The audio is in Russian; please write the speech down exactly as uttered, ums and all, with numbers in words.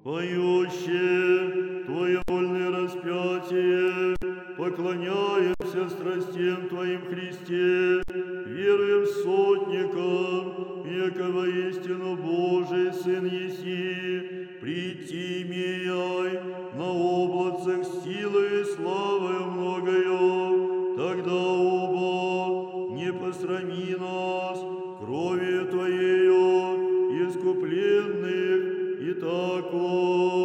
поющие Твое вольное распятие, поклоняемся страстям Твоим, Христе, веруем сотникам, яко воистину Божий Сын еси, прийти имеяй на облацах силы и славою многою, тогда оба не посрами нас кровью Твоею искупленных и тако.